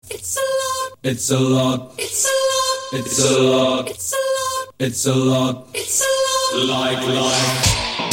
It's a lot. It's a lot. It's a lot. It's a lot. It's a lot. It's a lot. It's a lot. Like life.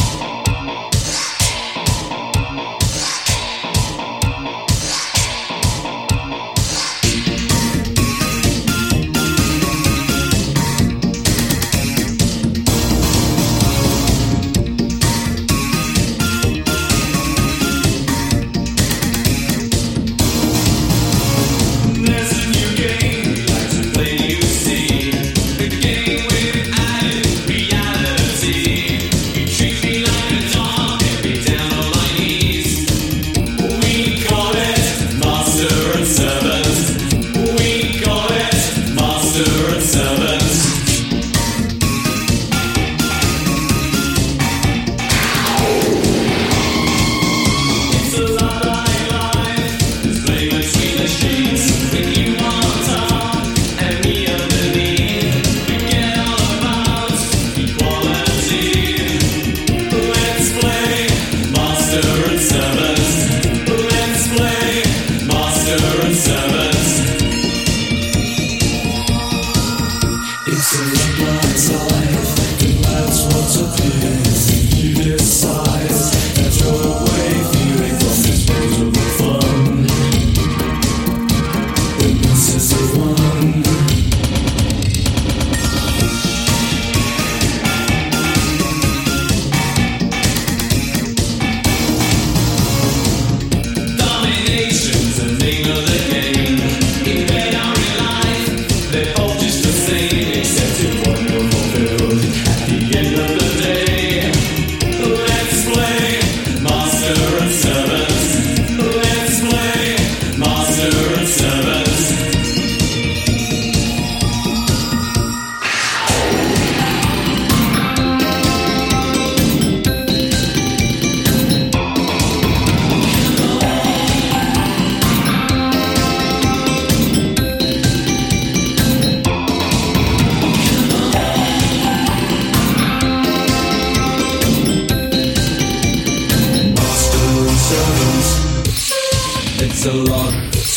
It's a lot.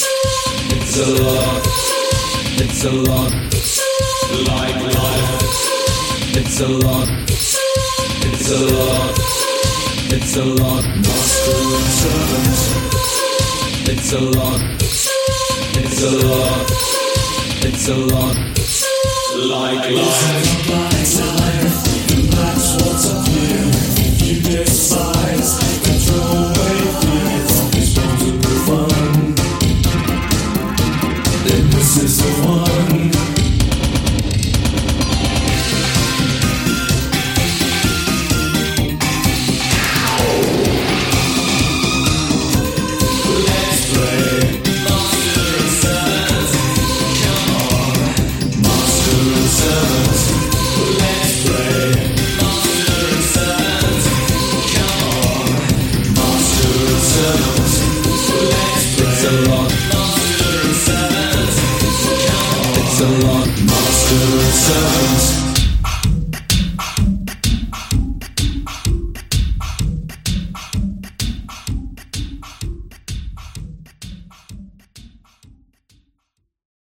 It's a lot. It's a lot. Like life. It's a lot. It's a lot. It's a lot. Master and servant. It's a lot. It's a lot. It's a lot. Like life. That's what's up here. You despise. Control away feeling from disposable fun. Then this is the one. Let's play Master and Servant. Come on, Master and Servant. Let's play Master and Servant. Come on, Master and Servant. Let's play. It's a lot. Master and Servant. Come on. It's a lot. Master and Servant.